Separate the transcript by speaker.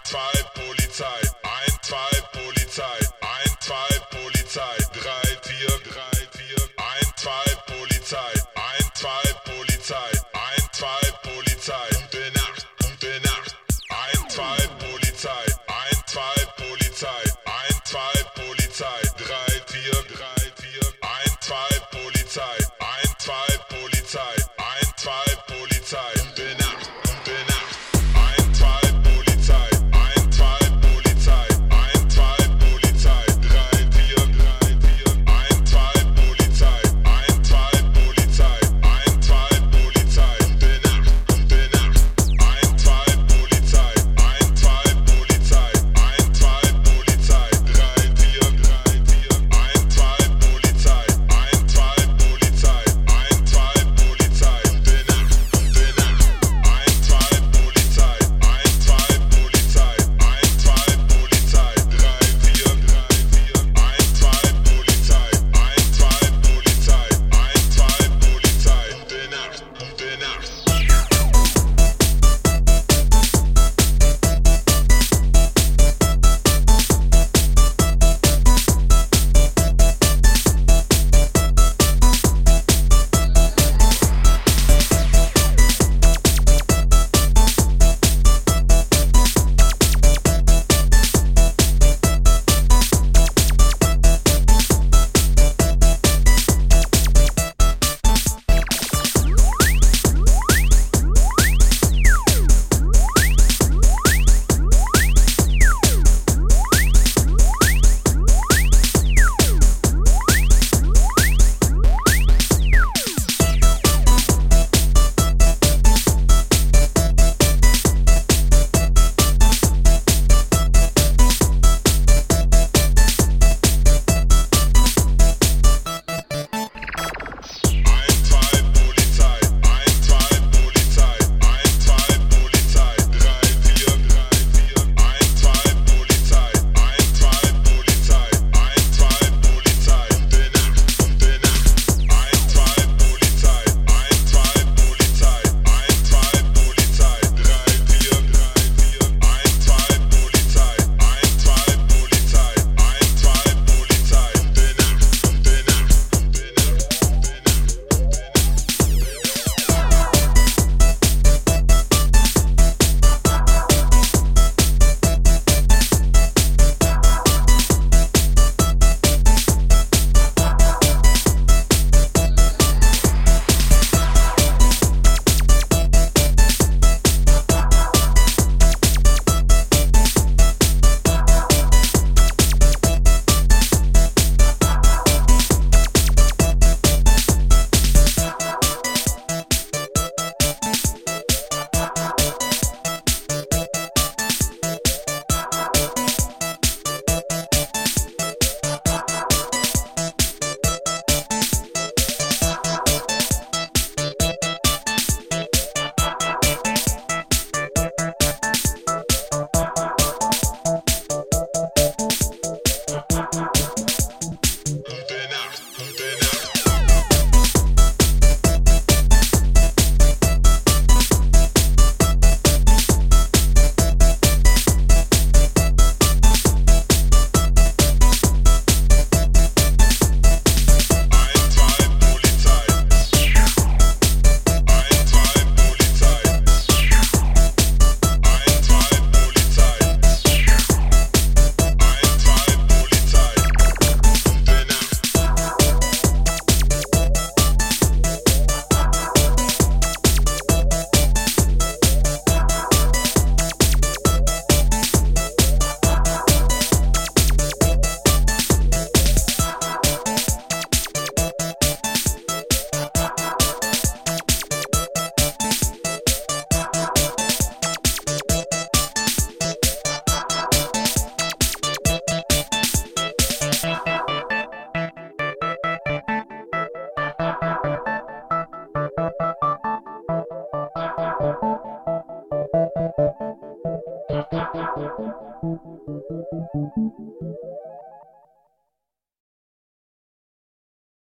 Speaker 1: 2 Polizei, 1, 2 Polizei, 1, 2 Polizei, 3, 4, 3, 4, 1, 2 Polizei, 1, 2 Polizei, 1, 2 Polizei, gute Nacht, 1, 2 Polizei, 1, 2 Polizei, 1, 2 Polizei, 3, 4, 3, 4, 1, 2 Polizei, 1, 2 Polizei, 1, 2 Polizei, gute Nacht, 1, 2 Polizei, 1, 2 Polizei, 1, 2 Polizei, 3, 4, 3, 4, 1, 2 Polizei, 1, 2 Polizei, 1, 2 Polizei, gute Nacht, 1, 2 Polizei, 1, 2 Polizei, 1, 2 Polizei, 3, 4, 3, 4, 1, 2 Polizei, 1, 2 Polizei, 1, 2 Polizei, gute Nacht, 1, 2 Polizei, 1, 2 Polizei, 1, 2 Polizei, 3, 4, 3, 4, 1, 2 Polizei, 1, 2 Polizei, 1, 2 Polizei, gute Nacht, gute Nacht.
Speaker 2: Thank you.